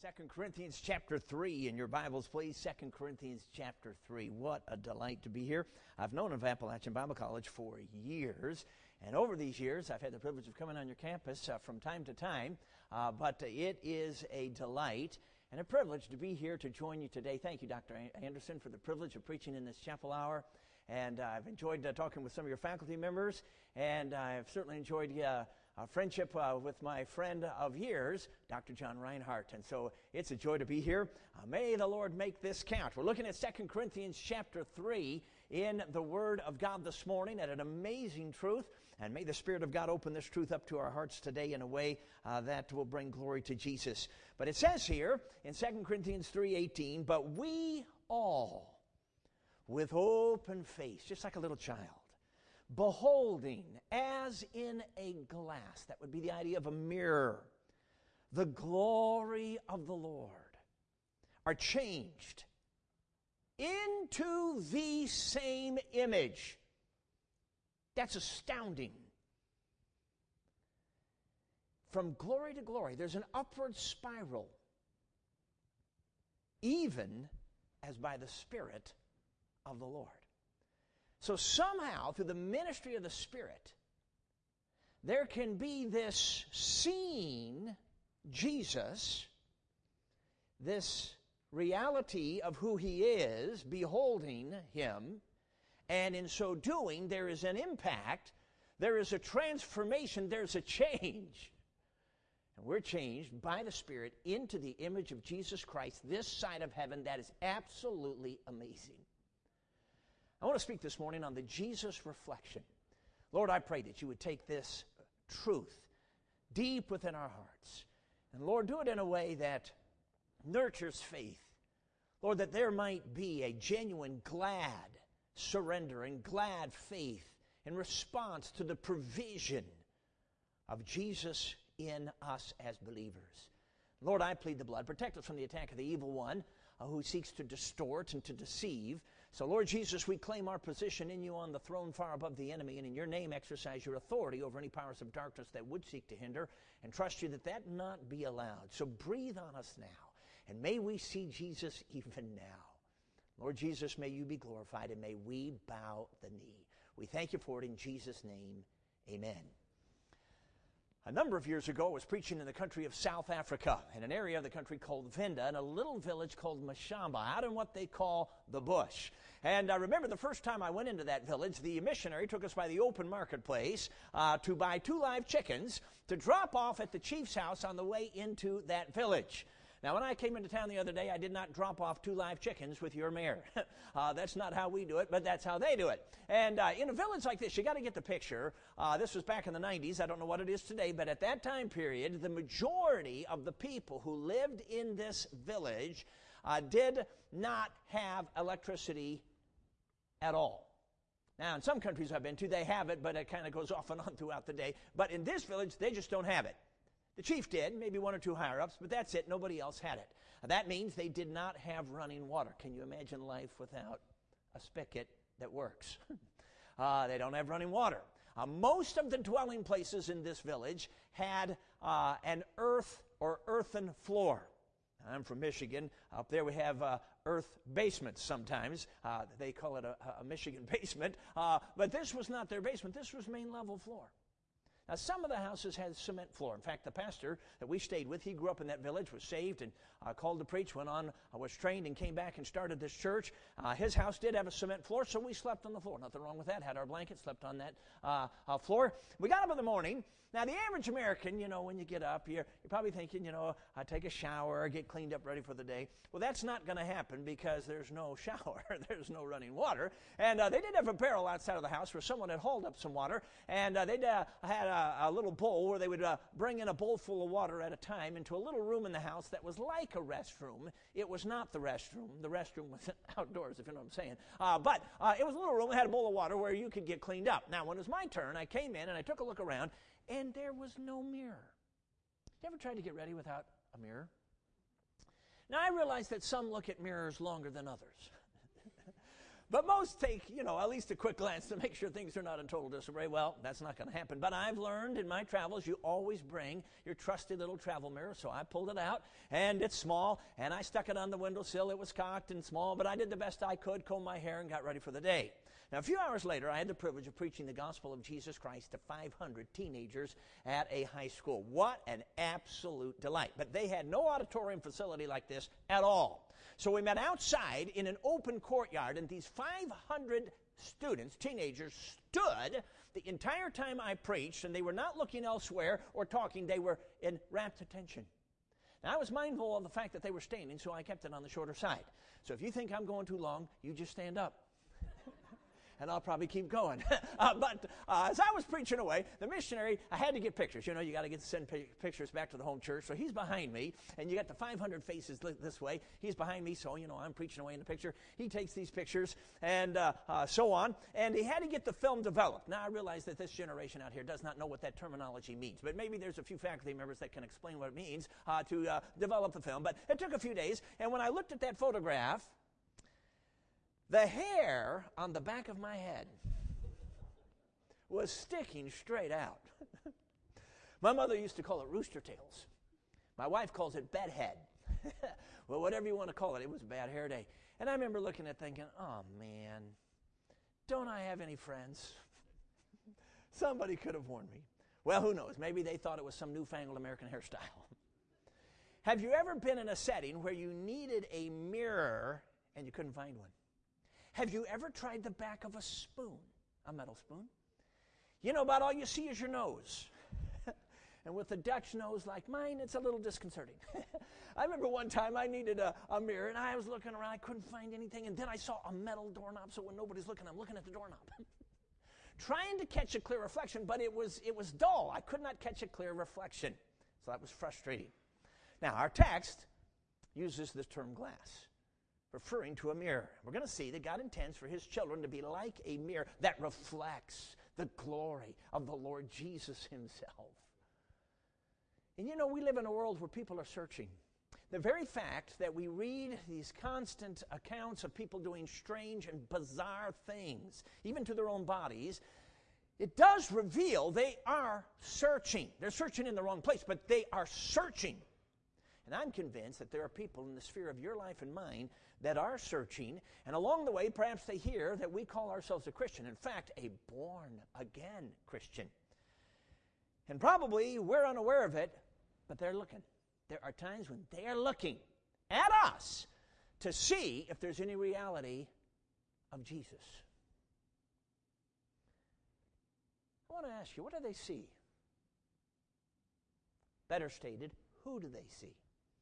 2 Corinthians chapter 3 in your Bibles, please. 2 Corinthians chapter 3. What a delight to be here. I've known of Appalachian Bible College for years, and over these years I've had the privilege of coming on your campus from time to time, but it is a delight and a privilege to be here to join you today. Thank you, Dr. Anderson, for the privilege of preaching in this chapel hour, and I've enjoyed talking with some of your faculty members, and I've certainly enjoyed friendship with my friend of years, Dr. John Reinhardt. And so it's a joy to be here. May the Lord make this count. We're looking at 2 Corinthians chapter 3 in the Word of God this morning at an amazing truth. And may the Spirit of God open this truth up to our hearts today in a way that will bring glory to Jesus. But it says here in 2 Corinthians 3:18, "But we all, with open face," just like a little child, "beholding as in a glass," that would be the idea of a mirror, "the glory of the Lord, are changed into the same image." That's astounding. From glory to glory, there's an upward spiral, even as by the Spirit of the Lord. So somehow, through the ministry of the Spirit, there can be this seeing Jesus, this reality of who He is, beholding Him, and in so doing, there is an impact, there is a transformation, there's a change. And we're changed by the Spirit into the image of Jesus Christ, this side of heaven. That is absolutely amazing. I want to speak this morning on the Jesus reflection. Lord, I pray that you would take this truth deep within our hearts. And Lord, do it in a way that nurtures faith. Lord, that there might be a genuine, glad surrender and glad faith in response to the provision of Jesus in us as believers. Lord, I plead the blood. Protect us from the attack of the evil one who seeks to distort and to deceive. So, Lord Jesus, we claim our position in you on the throne far above the enemy, and in your name exercise your authority over any powers of darkness that would seek to hinder, and trust you that that not be allowed. So breathe on us now, and may we see Jesus even now. Lord Jesus, may you be glorified, and may we bow the knee. We thank you for it in Jesus' name. Amen. A number of years ago, I was preaching in the country of South Africa, in an area of the country called Venda, in a little village called Mashamba, out in what they call the bush. And I remember the first time I went into that village, the missionary took us by the open marketplace to buy 2 live chickens to drop off at the chief's house on the way into that village. Now, when I came into town the other day, I did not drop off 2 live chickens with your mare. That's not how we do it, but that's how they do it. And in a village like this, you got to get the picture. This was back in the 90s. I don't know what it is today, but at that time period, the majority of the people who lived in this village did not have electricity at all. Now, in some countries I've been to, they have it, but it kind of goes off and on throughout the day. But in this village, they just don't have it. The chief did, maybe 1 or 2 higher-ups, but that's it. Nobody else had it. That means they did not have running water. Can you imagine life without a spigot that works? They don't have running water. Most of the dwelling places in this village had an earth or earthen floor. I'm from Michigan. Up there we have earth basements sometimes. They call it a Michigan basement. But this was not their basement. This was main level floor. Now, some of the houses had cement floor. In fact, the pastor that we stayed with, he grew up in that village, was saved and called to preach, went on, was trained and came back and started this church. His house did have a cement floor, so we slept on the floor. Nothing wrong with that. Had our blanket, slept on that floor. We got up in the morning. Now, the average American, when you get up, you're probably thinking, I take a shower, get cleaned up, ready for the day. Well, that's not going to happen because there's no shower. There's no running water. And they did have a barrel outside of the house where someone had hauled up some water, and they'd had a little bowl where they would bring in a bowl full of water at a time into a little room in the house that was like a restroom. It was not the restroom. The restroom was outdoors, if you know what I'm saying. But it was a little room that had a bowl of water where you could get cleaned up. Now, when it was my turn, I came in and I took a look around, and there was no mirror. You ever tried to get ready without a mirror? Now, I realize that some look at mirrors longer than others. But most take, at least a quick glance to make sure things are not in total disarray. Well, that's not going to happen. But I've learned in my travels, you always bring your trusty little travel mirror. So I pulled it out, and it's small, and I stuck it on the windowsill. It was cocked and small, but I did the best I could, combed my hair, and got ready for the day. Now, a few hours later, I had the privilege of preaching the gospel of Jesus Christ to 500 teenagers at a high school. What an absolute delight. But they had no auditorium facility like this at all. So we met outside in an open courtyard, and these 500 students, teenagers, stood the entire time I preached, and they were not looking elsewhere or talking. They were in rapt attention. Now, I was mindful of the fact that they were standing, so I kept it on the shorter side. So if you think I'm going too long, you just stand up. And I'll probably keep going. But as I was preaching away, the missionary, I had to get pictures. You got to send pictures back to the home church. So he's behind me, and you got the 500 faces this way. He's behind me, so, I'm preaching away in the picture. He takes these pictures and so on. And he had to get the film developed. Now, I realize that this generation out here does not know what that terminology means. But maybe there's a few faculty members that can explain what it means to develop the film. But it took a few days. And when I looked at that photograph, the hair on the back of my head was sticking straight out. My mother used to call it rooster tails. My wife calls it bedhead. Well, whatever you want to call it, it was a bad hair day. And I remember looking at thinking, oh, man, don't I have any friends? Somebody could have warned me. Well, who knows? Maybe they thought it was some newfangled American hairstyle. Have you ever been in a setting where you needed a mirror and you couldn't find one? Have you ever tried the back of a spoon, a metal spoon? About all you see is your nose. And with a Dutch nose like mine, it's a little disconcerting. I remember one time I needed a mirror, and I was looking around. I couldn't find anything, and then I saw a metal doorknob, so when nobody's looking, I'm looking at the doorknob. Trying to catch a clear reflection, but it was dull. I could not catch a clear reflection, so that was frustrating. Now, our text uses the term glass, referring to a mirror. We're going to see that God intends for his children to be like a mirror that reflects the glory of the Lord Jesus himself. And we live in a world where people are searching. The very fact that we read these constant accounts of people doing strange and bizarre things, even to their own bodies, it does reveal they are searching. They're searching in the wrong place, but they are searching. And I'm convinced that there are people in the sphere of your life and mine that are searching, and along the way, perhaps they hear that we call ourselves a Christian. In fact, a born-again Christian. And probably we're unaware of it, but they're looking. There are times when they are looking at us to see if there's any reality of Jesus. I want to ask you, what do they see? Better stated, who do they see?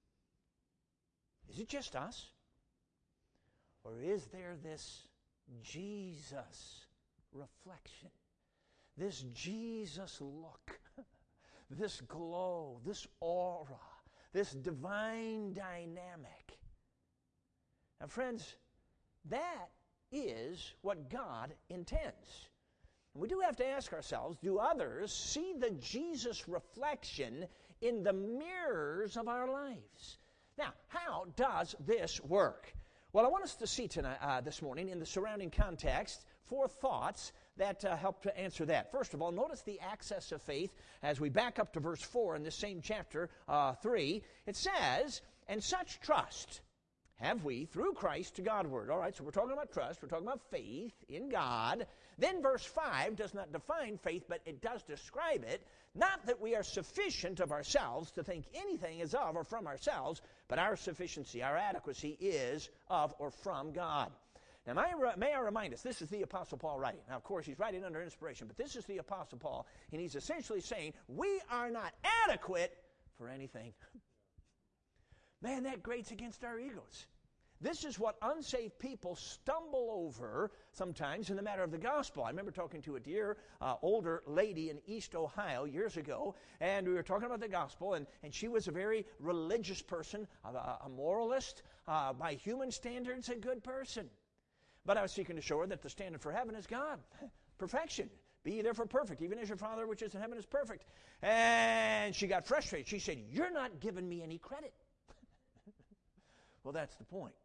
Is it just us? Or is there this Jesus reflection, this Jesus look, this glow, this aura, this divine dynamic? Now, friends, that is what God intends. And we do have to ask ourselves, do others see the Jesus reflection in the mirrors of our lives? Now, how does this work? Well, I want us to see tonight, this morning in the surrounding context 4 thoughts that help to answer that. First of all, notice the access of faith as we back up to verse 4 in this same chapter 3. It says, and such trust have we through Christ to Godward. All right, so we're talking about trust. We're talking about faith in God. Then verse 5 does not define faith, but it does describe it. Not that we are sufficient of ourselves to think anything is of or from ourselves, but our sufficiency, our adequacy is of or from God. Now, may I remind us, this is the Apostle Paul writing. Now, of course, he's writing under inspiration, but this is the Apostle Paul, and he's essentially saying, we are not adequate for anything. Man, that grates against our egos. This is what unsaved people stumble over sometimes in the matter of the gospel. I remember talking to a dear older lady in East Ohio years ago, and we were talking about the gospel, and she was a very religious person, a moralist, by human standards, a good person. But I was seeking to show her that the standard for heaven is God, perfection. Be ye therefore perfect, even as your Father which is in heaven is perfect. And she got frustrated. She said, you're not giving me any credit. Well, that's the point.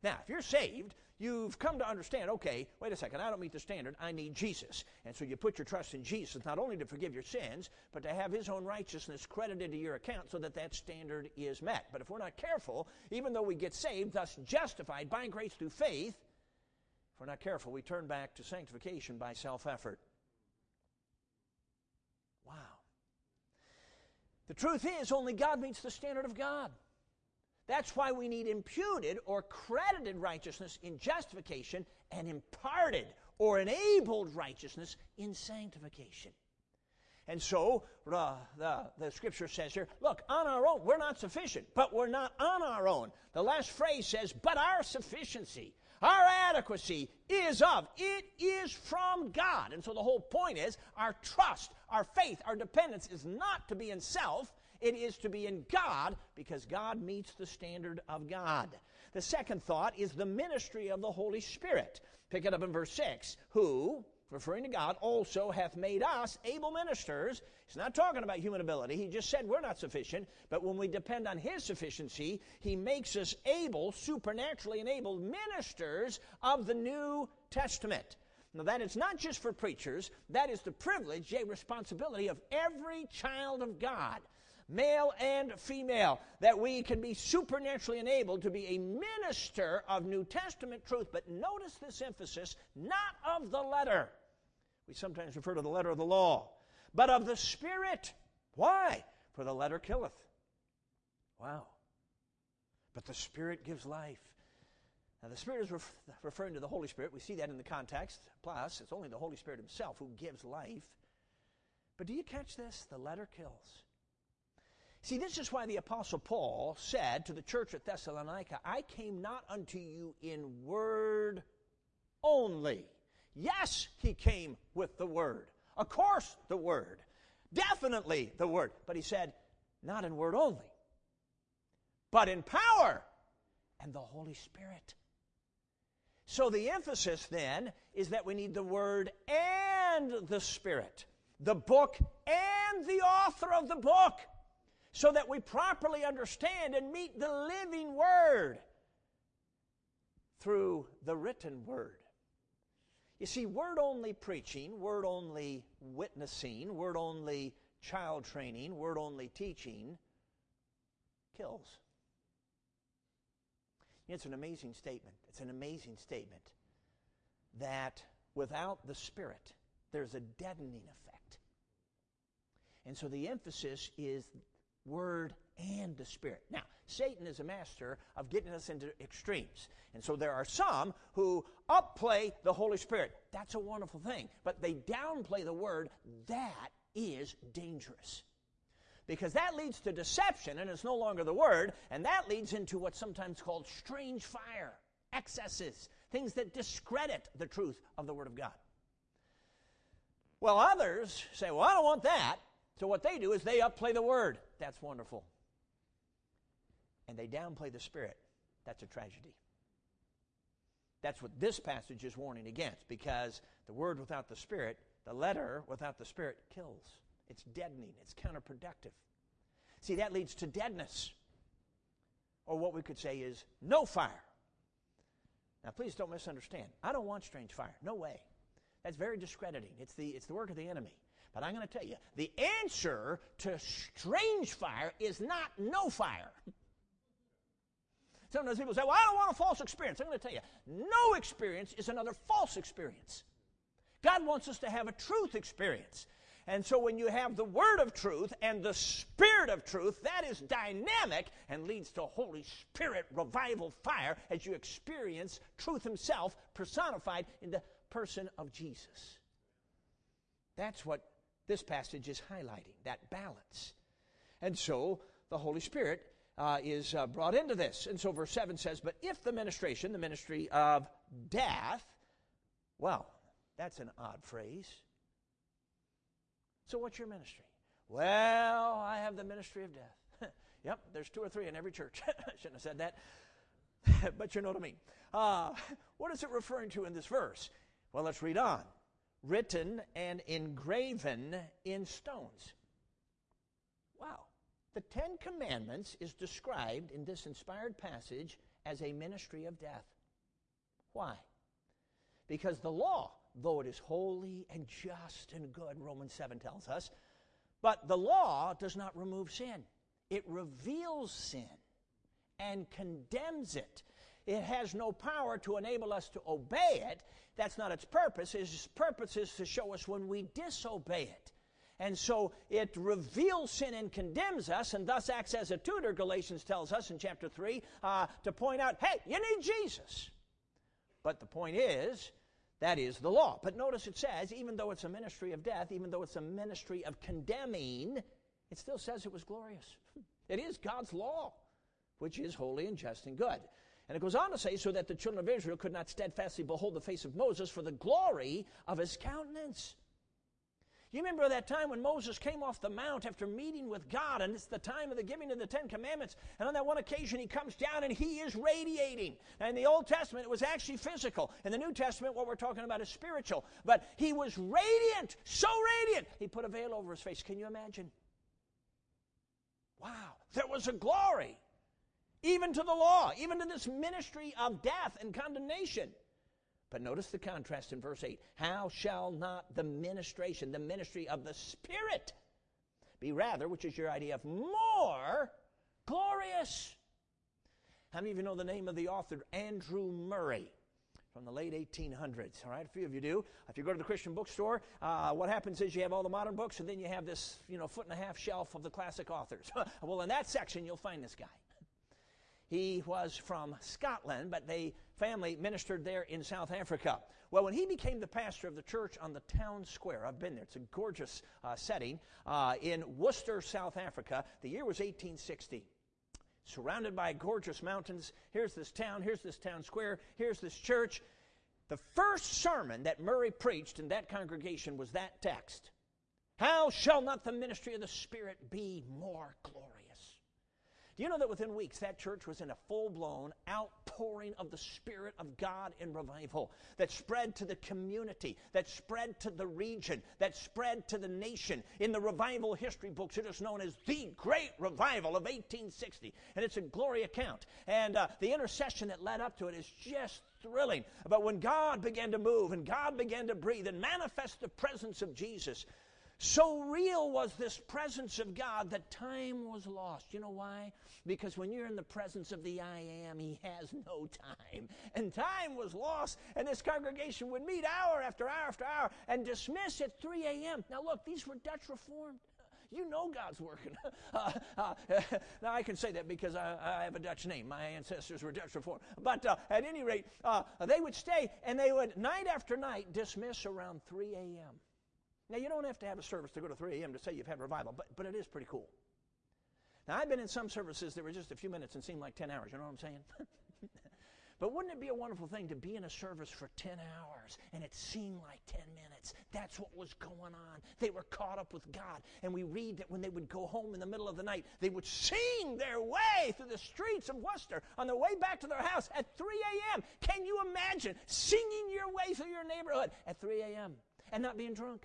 Now, if you're saved, you've come to understand, okay, wait a second, I don't meet the standard, I need Jesus. And so you put your trust in Jesus, not only to forgive your sins, but to have his own righteousness credited to your account so that that standard is met. But if we're not careful, even though we get saved, thus justified by grace through faith, if we're not careful, we turn back to sanctification by self-effort. Wow. The truth is, only God meets the standard of God. That's why we need imputed or credited righteousness in justification and imparted or enabled righteousness in sanctification. And so the Scripture says here, look, on our own, we're not sufficient, but we're not on our own. The last phrase says, but our sufficiency, our adequacy is from God. And so the whole point is, our trust, our faith, our dependence is not to be in self, it is to be in God, because God meets the standard of God. The second thought is the ministry of the Holy Spirit. Pick it up in verse 6. Who, referring to God, also hath made us able ministers. He's not talking about human ability. He just said we're not sufficient. But when we depend on his sufficiency, he makes us able, supernaturally enabled ministers of the New Testament. Now, that is not just for preachers. That is the privilege, yea, responsibility of every child of God, male and female, that we can be supernaturally enabled to be a minister of New Testament truth. But notice this emphasis, not of the letter. We sometimes refer to the letter of the law, but of the Spirit. Why? For the letter killeth. Wow. But the Spirit gives life. Now, the Spirit is referring to the Holy Spirit. We see that in the context. Plus, it's only the Holy Spirit himself who gives life. But do you catch this? The letter kills. See, this is why the Apostle Paul said to the church at Thessalonica, I came not unto you in word only. Yes, he came with the word. Of course, the word. Definitely the word. But he said, not in word only, but in power and the Holy Spirit. So the emphasis then is that we need the word and the Spirit, the book and the author of the book, so that we properly understand and meet the living Word through the written Word. You see, word-only preaching, word-only witnessing, word-only child training, word-only teaching kills. It's an amazing statement. It's an amazing statement that without the Spirit, there's a deadening effect. And so the emphasis is Word and the Spirit. Now, Satan is a master of getting us into extremes. And so there are some who upplay the Holy Spirit. That's a wonderful thing. But they downplay the Word. That is dangerous. Because that leads to deception, and it's no longer the Word, and that leads into what's sometimes called strange fire, excesses, things that discredit the truth of the Word of God. Well, others say, well, I don't want that. So what they do is they upplay the Word. That's wonderful. And they downplay the Spirit. That's a tragedy. That's what this passage is warning against, because the Word without the Spirit, the letter without the Spirit, kills. It's deadening. It's counterproductive. See, that leads to deadness. Or what we could say is no fire. Now, please don't misunderstand. I don't want strange fire. No way. That's very discrediting. It's the work of the enemy. But I'm going to tell you, the answer to strange fire is not no fire. Sometimes people say, well, I don't want a false experience. I'm going to tell you, no experience is another false experience. God wants us to have a truth experience. And so when you have the Word of truth and the Spirit of truth, that is dynamic and leads to Holy Spirit revival fire as you experience truth himself personified in the person of Jesus. That's what this passage is highlighting, that balance. And so the Holy Spirit is brought into this. And so verse 7 says, but if the ministration, the ministry of death, well, that's an odd phrase. So what's your ministry? Well, I have the ministry of death. Yep, there's 2 or 3 in every church. I shouldn't have said that, but you know what I mean. What is it referring to in this verse? Well, let's read on. Written and engraven in stones. Wow. The 10 Commandments is described in this inspired passage as a ministry of death. Why? Because the law, though it is holy and just and good, Romans 7 tells us, but the law does not remove sin. It reveals sin and condemns it. It has no power to enable us to obey it. That's not its purpose. Its purpose is to show us when we disobey it. And so it reveals sin and condemns us, and thus acts as a tutor, Galatians tells us in chapter 3, to point out, hey, you need Jesus. But the point is, that is the law. But notice it says, even though it's a ministry of death, even though it's a ministry of condemning, it still says it was glorious. It is God's law, which is holy and just and good. And it goes on to say, so that the children of Israel could not steadfastly behold the face of Moses for the glory of his countenance. You remember that time when Moses came off the mount after meeting with God, and it's the time of the giving of the Ten Commandments, and on that one occasion he comes down and he is radiating. Now in the Old Testament it was actually physical. In the New Testament what we're talking about is spiritual. But he was radiant, so radiant, he put a veil over his face. Can you imagine? Wow, there was a glory, even to the law, even to this ministry of death and condemnation. But notice the contrast in verse 8. How shall not the ministry of the Spirit be rather, which is your idea of more glorious? How many of you know the name of the author, Andrew Murray, from the late 1800s? All right, a few of you do. If you go to the Christian bookstore, what happens is you have all the modern books, and then you have this, foot and a half shelf of the classic authors. Well, in that section, you'll find this guy. He was from Scotland, but the family ministered there in South Africa. Well, when he became the pastor of the church on the town square, I've been there, it's a gorgeous setting, in Worcester, South Africa, the year was 1860. Surrounded by gorgeous mountains, here's this town square, here's this church. The first sermon that Murray preached in that congregation was that text. How shall not the ministry of the Spirit be more glorious? Do you know that within weeks that church was in a full-blown outpouring of the Spirit of God in revival that spread to the community, that spread to the region, that spread to the nation? In the revival history books, it is known as the Great Revival of 1860, and it's a glory account. And the intercession that led up to it is just thrilling. But when God began to move and God began to breathe and manifest the presence of Jesus, so real was this presence of God that time was lost. You know why? Because when you're in the presence of the I Am, He has no time. And time was lost, and this congregation would meet hour after hour after hour and dismiss at 3 a.m. Now look, these were Dutch Reformed. You know God's working. Now I can say that because I have a Dutch name. My ancestors were Dutch Reformed. But at any rate, they would stay, and they would, night after night, dismiss around 3 a.m. Now, you don't have to have a service to go to 3 a.m. to say you've had revival, but it is pretty cool. Now, I've been in some services that were just a few minutes and seemed like 10 hours. You know what I'm saying? But wouldn't it be a wonderful thing to be in a service for 10 hours and it seemed like 10 minutes? That's what was going on. They were caught up with God. And we read that when they would go home in the middle of the night, they would sing their way through the streets of Worcester on their way back to their house at 3 a.m. Can you imagine singing your way through your neighborhood at 3 a.m. and not being drunk?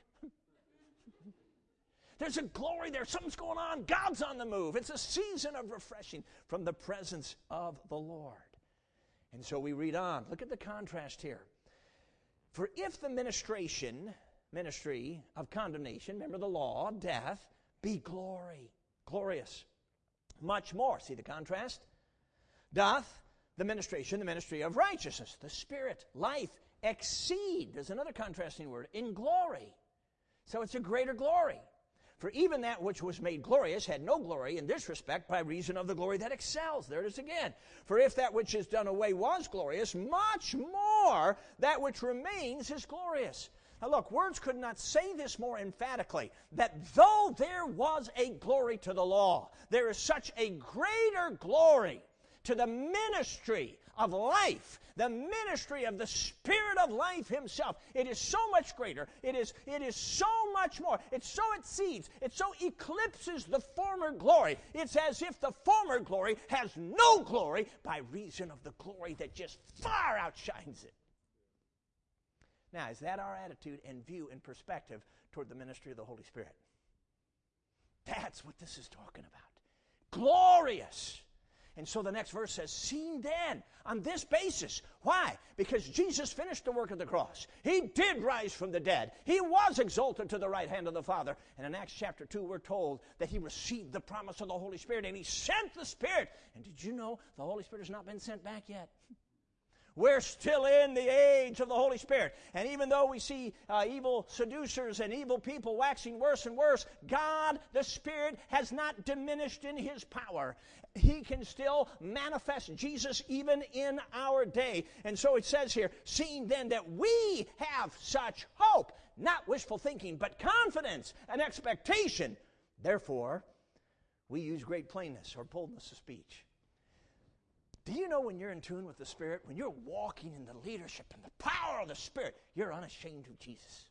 There's a glory there. Something's going on. God's on the move. It's a season of refreshing from the presence of the Lord. And so we read on. Look at the contrast here. For if the ministry of condemnation, remember the law, death, be glorious, much more, see the contrast? Doth the ministry of righteousness, the Spirit, life, exceed, there's another contrasting word, in glory. So it's a greater glory. For even that which was made glorious had no glory in this respect by reason of the glory that excels. There it is again. For if that which is done away was glorious, much more that which remains is glorious. Now look, words could not say this more emphatically, that though there was a glory to the law, there is such a greater glory to the ministry of life, the ministry of the Spirit of life Himself. It is so much greater. It is so much more. It so exceeds. It so eclipses the former glory. It's as if the former glory has no glory by reason of the glory that just far outshines it. Now, is that our attitude and view and perspective toward the ministry of the Holy Spirit? That's what this is talking about. Glorious. And so the next verse says, seen then, on this basis. Why? Because Jesus finished the work of the cross. He did rise from the dead. He was exalted to the right hand of the Father. And in Acts chapter 2, we're told that he received the promise of the Holy Spirit, and he sent the Spirit. And did you know the Holy Spirit has not been sent back yet? We're still in the age of the Holy Spirit. And even though we see evil seducers and evil people waxing worse and worse, God, the Spirit, has not diminished in his power. He can still manifest Jesus even in our day. And so it says here, seeing then that we have such hope, not wishful thinking, but confidence and expectation. Therefore, we use great plainness or boldness of speech. Do you know when you're in tune with the Spirit, when you're walking in the leadership and the power of the Spirit, you're unashamed of Jesus?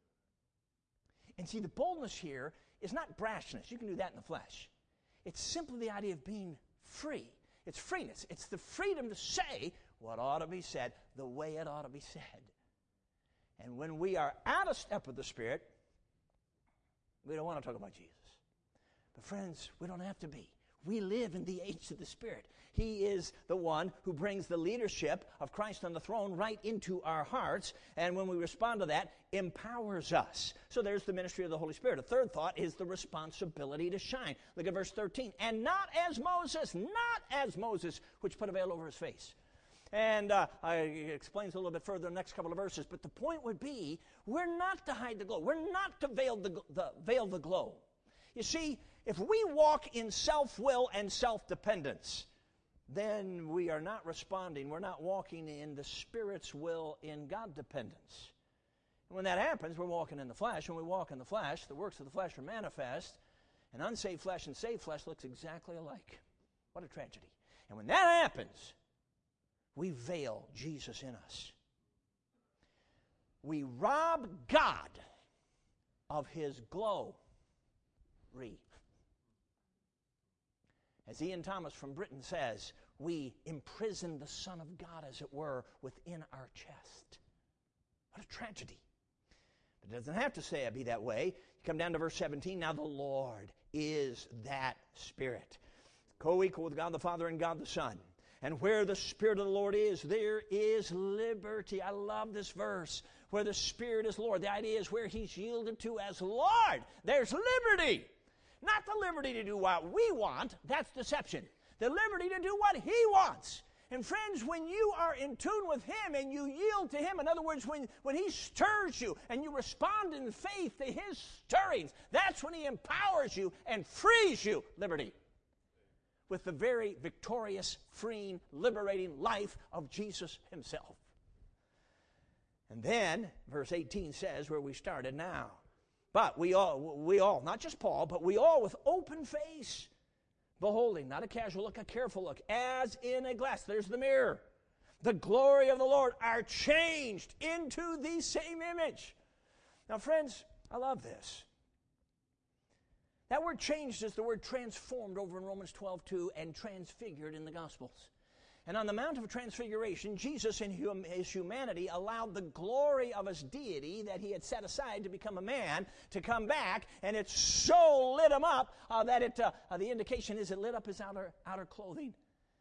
And see, the boldness here is not brashness. You can do that in the flesh. It's simply the idea of being free. It's freeness. It's the freedom to say what ought to be said the way it ought to be said. And when we are out of step with the Spirit, we don't want to talk about Jesus. But friends, we don't have to be. We live in the age of the Spirit. He is the one who brings the leadership of Christ on the throne right into our hearts, and when we respond to that, empowers us. So there's the ministry of the Holy Spirit. A third thought is the responsibility to shine. Look at verse 13. And not as Moses, which put a veil over his face. And it explains a little bit further in the next couple of verses, but the point would be, we're not to hide the glow. We're not to veil the glow. You see, if we walk in self-will and self-dependence, then we are not responding. We're not walking in the Spirit's will in God-dependence. And when that happens, we're walking in the flesh. When we walk in the flesh, the works of the flesh are manifest, and unsaved flesh and saved flesh looks exactly alike. What a tragedy. And when that happens, we veil Jesus in us. We rob God of his glory. As Ian Thomas from Britain says, we imprison the Son of God, as it were, within our chest. What a tragedy. But it doesn't have to be that way. You come down to verse 17. Now the Lord is that Spirit, co-equal with God the Father and God the Son. And where the Spirit of the Lord is, there is liberty. I love this verse. Where the Spirit is Lord. The idea is where he's yielded to as Lord, there's liberty. Not the liberty to do what we want. That's deception. The liberty to do what he wants. And friends, when you are in tune with him and you yield to him, in other words, when he stirs you and you respond in faith to his stirrings, that's when he empowers you and frees you. Liberty. With the very victorious, freeing, liberating life of Jesus himself. And then, verse 18 says where we started now. But we all, not just Paul, but we all with open face, beholding, not a casual look, a careful look, as in a glass. There's the mirror. The glory of the Lord are changed into the same image. Now, friends, I love this. That word changed is the word transformed over in Romans 12:2 and transfigured in the Gospels. And on the Mount of Transfiguration, Jesus in his humanity allowed the glory of his deity that he had set aside to become a man to come back, and it so lit him up that the indication is it lit up his outer clothing.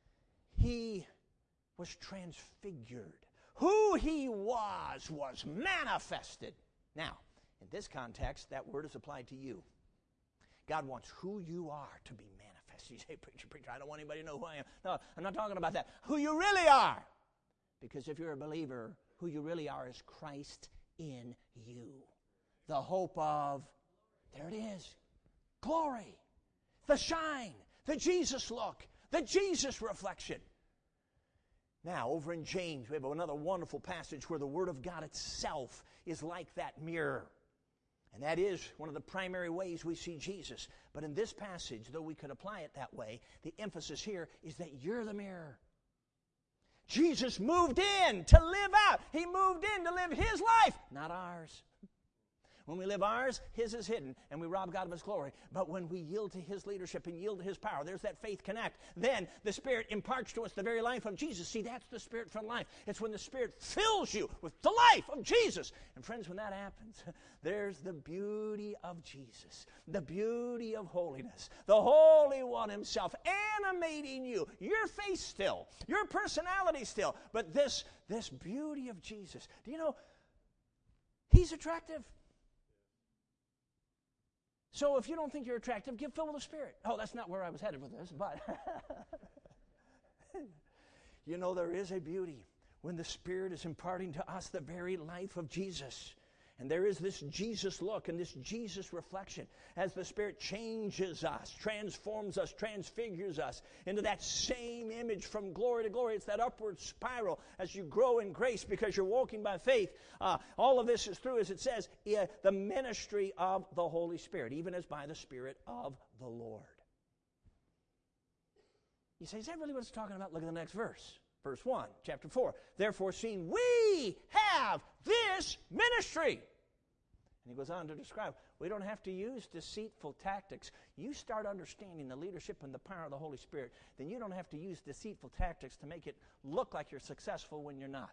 He was transfigured. Who he was manifested. Now, in this context, that word is applied to you. God wants who you are to be manifested. You say, preacher, I don't want anybody to know who I am. No, I'm not talking about that. Who you really are. Because if you're a believer, who you really are is Christ in you. The hope of, there it is, glory, the shine, the Jesus look, the Jesus reflection. Now, over in James, we have another wonderful passage where the Word of God itself is like that mirror. And that is one of the primary ways we see Jesus. But in this passage, though we could apply it that way, the emphasis here is that you're the mirror. Jesus moved in to live out. He moved in to live his life, not ours. When we live ours, His is hidden, and we rob God of His glory. But when we yield to His leadership and yield to His power, there's that faith connect. Then the Spirit imparts to us the very life of Jesus. See, that's the Spirit-filled life. It's when the Spirit fills you with the life of Jesus. And friends, when that happens, there's the beauty of Jesus, the beauty of holiness, the Holy One Himself animating you, your face still, your personality still, but this beauty of Jesus. Do you know, He's attractive. So if you don't think you're attractive, get filled with the Spirit. Oh, that's not where I was headed with this, but you know, there is a beauty when the Spirit is imparting to us the very life of Jesus. And there is this Jesus look and this Jesus reflection as the Spirit changes us, transforms us, transfigures us into that same image from glory to glory. It's that upward spiral as you grow in grace because you're walking by faith. All of this is through, as it says, the ministry of the Holy Spirit, even as by the Spirit of the Lord. You say, is that really what it's talking about? Look at the next verse. Verse 1, chapter 4. Therefore, seeing we have this ministry. And he goes on to describe, we don't have to use deceitful tactics. You start understanding the leadership and the power of the Holy Spirit, then you don't have to use deceitful tactics to make it look like you're successful when you're not.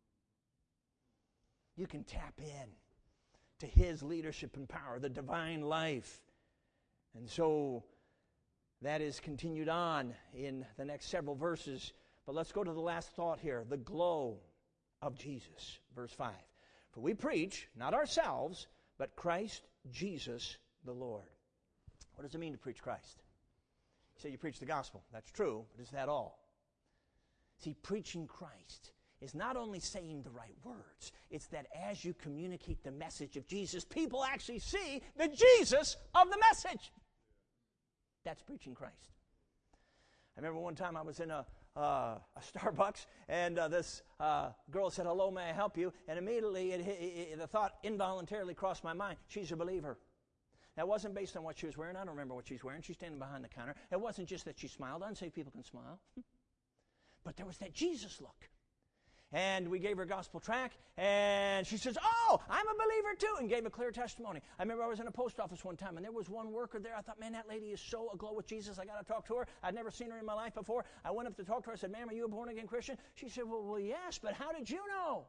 You can tap in to His leadership and power, the divine life. And so that is continued on in the next several verses. But let's go to the last thought here, the glow of Jesus. Verse 5. For we preach, not ourselves, but Christ Jesus the Lord. What does it mean to preach Christ? You say you preach the gospel. That's true, but is that all? See, preaching Christ is not only saying the right words, it's that as you communicate the message of Jesus, people actually see the Jesus of the message. That's preaching Christ. I remember one time I was in a Starbucks, and this girl said, hello, may I help you? And immediately the thought involuntarily crossed my mind, she's a believer. That wasn't based on what she was wearing. I don't remember what she's wearing. She's standing behind the counter. It wasn't just that she smiled. Unsaved people can smile. But there was that Jesus look. And we gave her a gospel tract, and she says, oh, I'm a believer too, and gave a clear testimony. I remember I was in a post office one time, and there was one worker there. I thought, man, that lady is so aglow with Jesus. I got to talk to her. I'd never seen her in my life before. I went up to talk to her. I said, ma'am, are you a born-again Christian? She said, well, yes, but how did you know?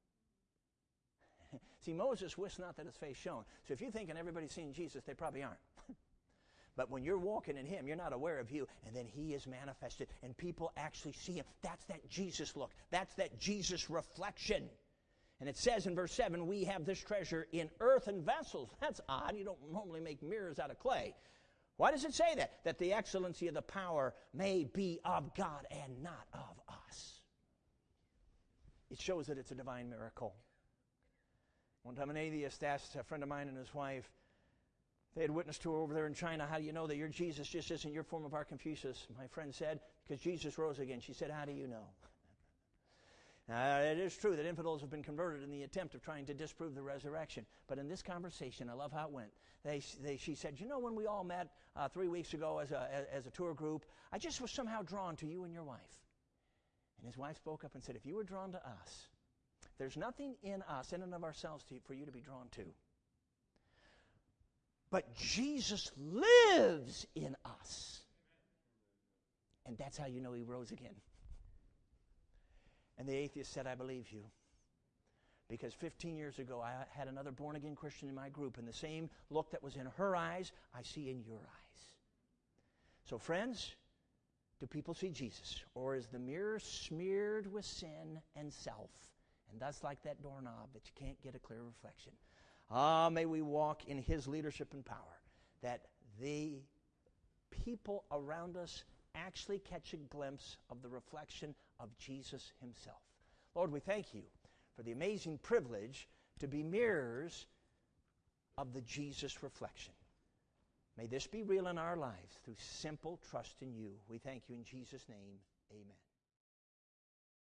See, Moses wist not that his face shone. So if you're thinking everybody's seen Jesus, they probably aren't. But when you're walking in Him, you're not aware of you, and then He is manifested, and people actually see Him. That's that Jesus look. That's that Jesus reflection. And it says in verse 7, we have this treasure in earthen vessels. That's odd. You don't normally make mirrors out of clay. Why does it say that? That the excellency of the power may be of God and not of us. It shows that it's a divine miracle. One time an atheist asked a friend of mine and his wife, they had witnessed to her over there in China, how do you know that your Jesus just isn't your form of our Confucius? My friend said, because Jesus rose again. She said, how do you know? Now, it is true that infidels have been converted in the attempt of trying to disprove the resurrection. But in this conversation, I love how it went. She said, you know, when we all met 3 weeks ago as a tour group, I just was somehow drawn to you and your wife. And his wife spoke up and said, if you were drawn to us, there's nothing in us, in and of ourselves, for you to be drawn to. But Jesus lives in us. And that's how you know He rose again. And the atheist said, I believe you. Because 15 years ago, I had another born-again Christian in my group, and the same look that was in her eyes, I see in your eyes. So friends, do people see Jesus? Or is the mirror smeared with sin and self? And that's like that doorknob that you can't get a clear reflection. May we walk in His leadership and power, that the people around us actually catch a glimpse of the reflection of Jesus Himself. Lord, we thank You for the amazing privilege to be mirrors of the Jesus reflection. May this be real in our lives through simple trust in You. We thank You in Jesus' name. Amen.